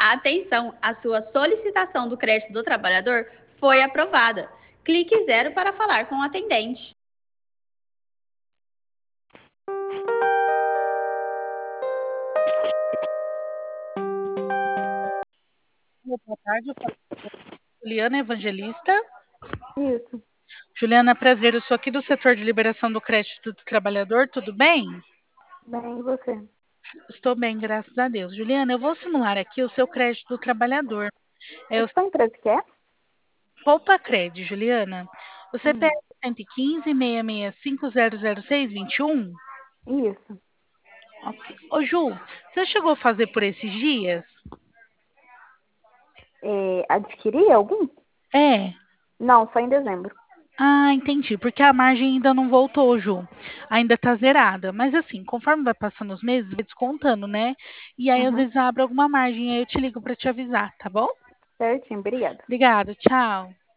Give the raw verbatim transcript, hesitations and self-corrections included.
Atenção, a sua solicitação do crédito do trabalhador foi aprovada. Clique zero para falar com o atendente. Boa tarde, eu falo com Juliana Evangelista. Isso. Juliana, prazer, eu sou aqui do setor de liberação do crédito do trabalhador, tudo bem? Bem, e você? Estou bem, graças a Deus. Juliana, eu vou simular aqui o seu crédito do trabalhador. É o Qual empresa que é? Poupa Cred, Juliana. O Hum, C P F cento e quinze, seiscentos e sessenta e cinco, zero zero seis, vinte e um? isso. Ok. Ô, Ju, você chegou a fazer por esses dias? É, adquirir algum? É. Não, só em dezembro. Ah, entendi. Porque a margem ainda não voltou, Ju. Ainda tá zerada. Mas assim, conforme vai passando os meses, vai descontando, né? E aí, às Uhum. vezes, abre alguma margem, aí eu te ligo para te avisar, tá bom? Certinho, obrigada. Obrigada, tchau.